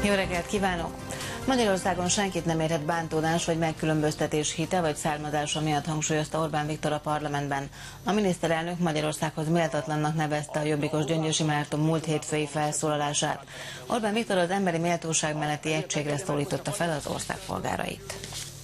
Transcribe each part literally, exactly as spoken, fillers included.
Jó reggelt kívánok! Magyarországon senkit nem érhet bántódás vagy megkülönböztetés hite vagy származása miatt, hangsúlyozta Orbán Viktor a parlamentben. A miniszterelnök Magyarországhoz méltatlannak nevezte a jobbikos Gyöngyösi Márton múlt hétfői felszólalását. Orbán Viktor az emberi méltóság melletti egységre szólította fel az ország polgárait.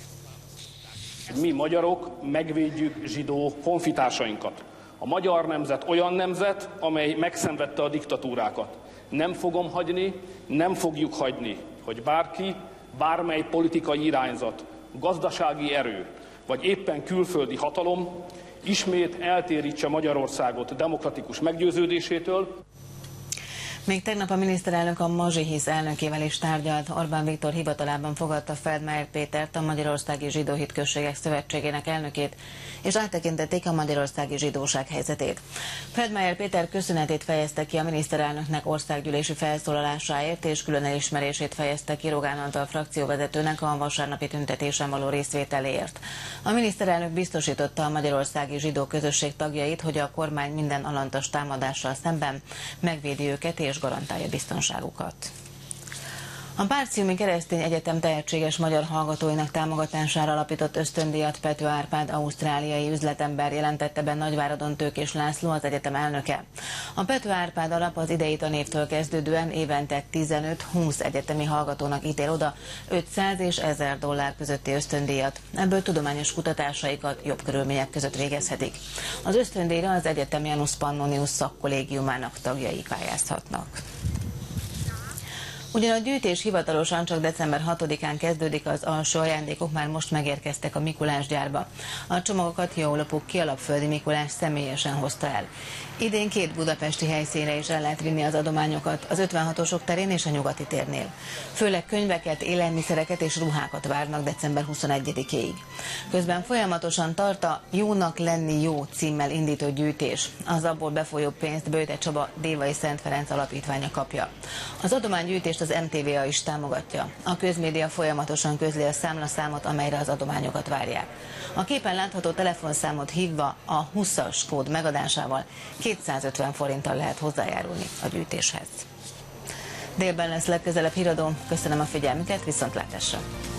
Mi magyarok megvédjük zsidó honfitársainkat. A magyar nemzet olyan nemzet, amely megszenvedte a diktatúrákat. Nem fogom hagyni, nem fogjuk hagyni, hogy bárki, bármely politikai irányzat, gazdasági erő, vagy éppen külföldi hatalom ismét eltérítse Magyarországot demokratikus meggyőződésétől. Még tegnap a miniszterelnök a Mazsihisz elnökével is tárgyalt. Orbán Viktor hivatalában fogadta Feldmayer Pétert, a Magyarországi Zsidó Hitközségek Szövetségének elnökét, és áttekintették a magyarországi zsidóság helyzetét. Feldmayer Péter köszönetét fejezte ki a miniszterelnöknek országgyűlési felszólalásáért, és külön elismerését fejezte ki Rogán Antal frakcióvezetőnek a vasárnapi tüntetésen való részvételéért. A miniszterelnök biztosította a magyarországi zsidó közösség tagjait, hogy a kormány minden alantas támadással szemben megvédi őket és garantálja biztonságukat. A Bárciumi Keresztény Egyetem tehetséges magyar hallgatóinak támogatására alapított ösztöndíjat Pető Árpád ausztráliai üzletember, jelentette be Nagyváradon Tőkés László, az egyetem elnöke. A Pető Árpád alap az idei tanévtől kezdődően évente tizenöt-húsz egyetemi hallgatónak ítél oda ötszáz és ezer dollár közötti ösztöndíjat. Ebből tudományos kutatásaikat jobb körülmények között végezhetik. Az ösztöndíjra az egyetem Janus Pannonius szakkollégiumának tagjai pályázhatnak. Ugyan a gyűjtés hivatalosan csak december hatodikán kezdődik, az alsó ajándékok már most megérkeztek a Mikulás gyárba. A csomagokat Jólapuk Kialapföldi Mikulás személyesen hozta el. Idén két budapesti helyszínre is el lehet vinni az adományokat, az ötvenhatosok terén és a Nyugati térnél. Főleg könyveket, élelmiszereket és ruhákat várnak december huszonegyedikéig. Közben folyamatosan tart a Jónak lenni jó címmel indított gyűjtés. Az abból befolyó pénzt Böjte Csaba Dévai Szent Ferenc alapítványa kapja. Az adománygyűjtést az em té vé á is támogatja. A közmédia folyamatosan közli a számlaszámot, amelyre az adományokat várják. A képen látható telefonszámot hívva a húszas kód megadásával kétszázötven forinttal lehet hozzájárulni a gyűjtéshez. Délben lesz legközelebb híradó. Köszönöm a figyelmüket, viszontlátásra!